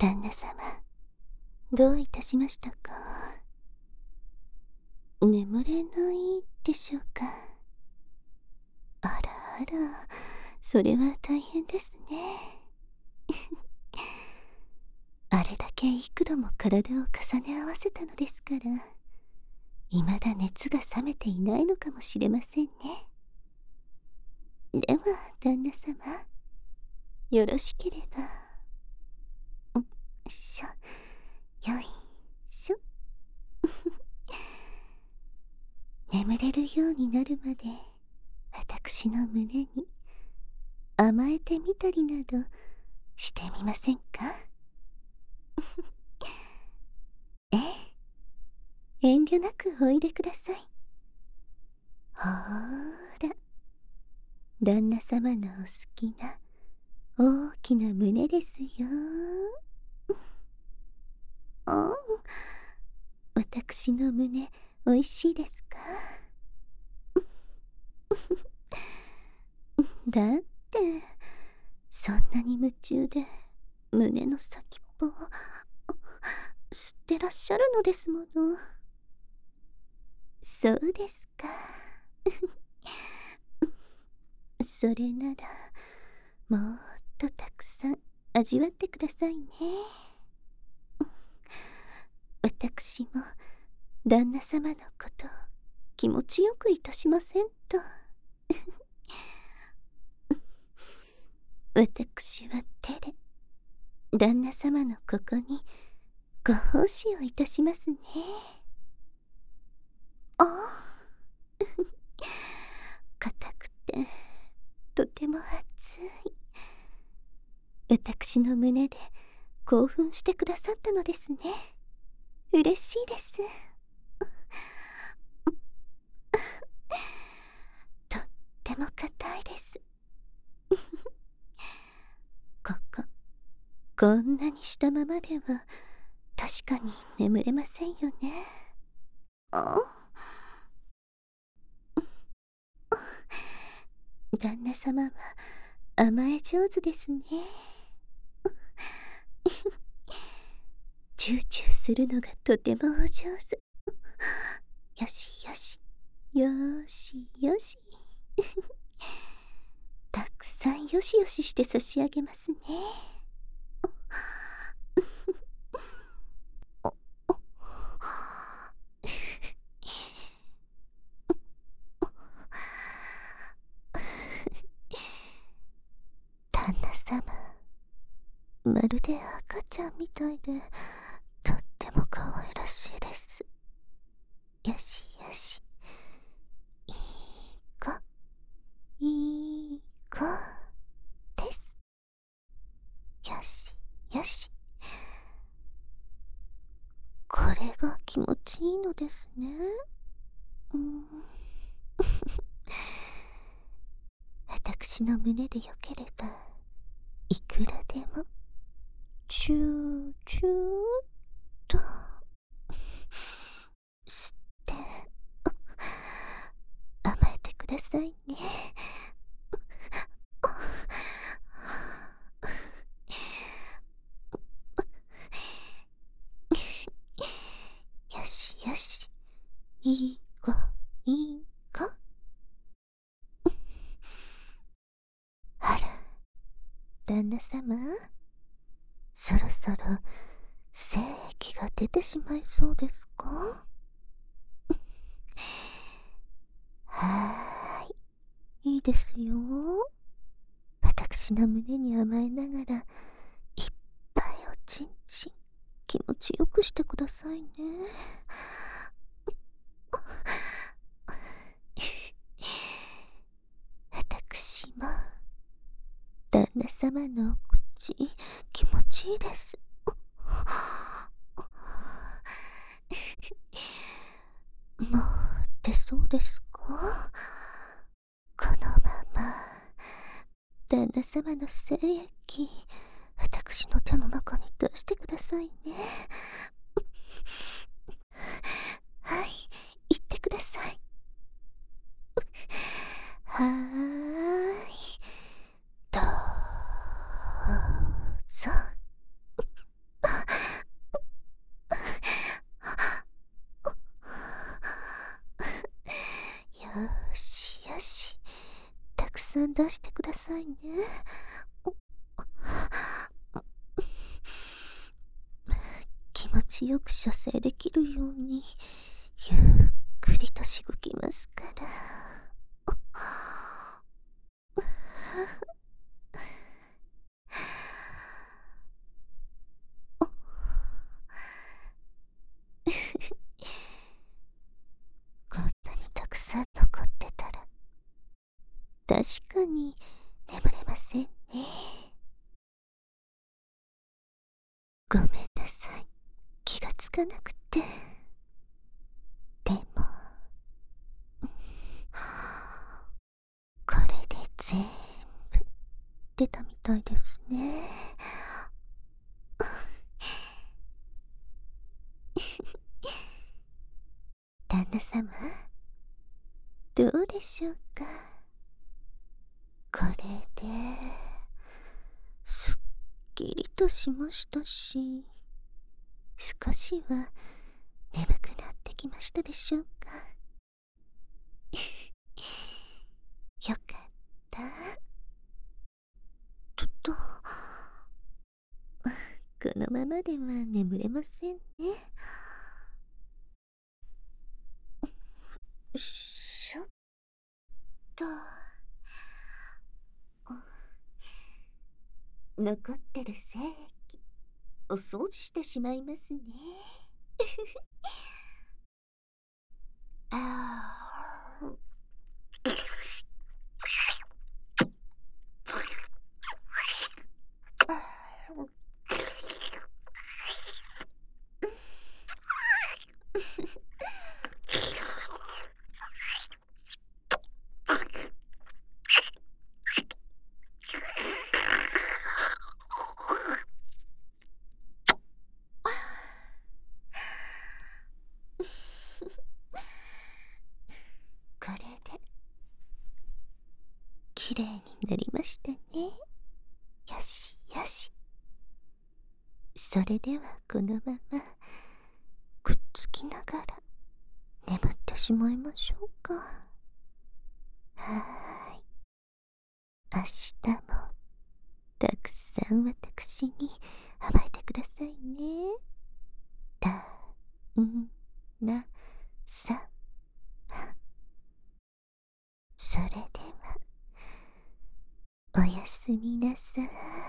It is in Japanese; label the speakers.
Speaker 1: 旦那様、どういたしましたか？眠れないでしょうか？あらあら、それは大変ですね。あれだけ幾度も体を重ね合わせたのですから、未だ熱が冷めていないのかもしれませんね。では、旦那様、よろしければ。よいしょ。眠れるようになるまで、私の胸に甘えてみたりなどしてみませんか？ええ、遠慮なくおいでください。ほーら、旦那様のお好きな大きな胸ですよ。あ、私の胸おいしいですか？だってそんなに夢中で胸の先っぽを吸ってらっしゃるのですもの。そうですか。それならもっとたくさん味わってくださいね。私も旦那様のこと気持ちよくいたしませんと。私は手で旦那様のここにご奉仕をいたしますね。ああ、硬くてとても熱い。私の胸で興奮してくださったのですね。嬉しいです。とっても硬いです。こんなにしたままでは確かに眠れませんよね。あ、旦那様は甘え上手ですね。チューチューするのがとてもお上手。よしよし、よーしよし。たくさんよしよしして差し上げますね。旦那様、まるで赤ちゃんみたいでとっても可愛らしいです。よしよし、いい子いい子です。よしよし、これが気持ちいいのですね。私の胸でよければいくらでもチューチューと吸って甘えてくださいね。よしよし、いい子いい子。あら、旦那様、そろそろ精液が出てしまいそうですか？はーい、いいですよ。私の胸に甘えながらいっぱいおちんちん気持ちよくしてくださいね。私も旦那様のお口気持ちいいです。もう出そうですか？このまま旦那様の精液私の手の中に出してくださいね。はい、言ってください。はーい、どうぞ。 ん出してくださいね。気持ちよく射精できるようにゆっくりとしごきますから。こんなにたくさん残ってたら確かに眠れませんね。ごめんなさい、気がつかなくて。でもこれで全部出たみたいですね。旦那様、どうでしょうか。これですっきりとしましたし、少しは眠くなってきましたでしょうか。よかった。このままでは眠れませんね。しょっと残ってる精液お掃除してしまいますね。あーこれできれいになりましたね。よしよし。それではこのままくっつきながら眠ってしまいましょうか。はーい。明日もたくさん私に甘えてくださいね。だんなさま。それではおやすみなさい。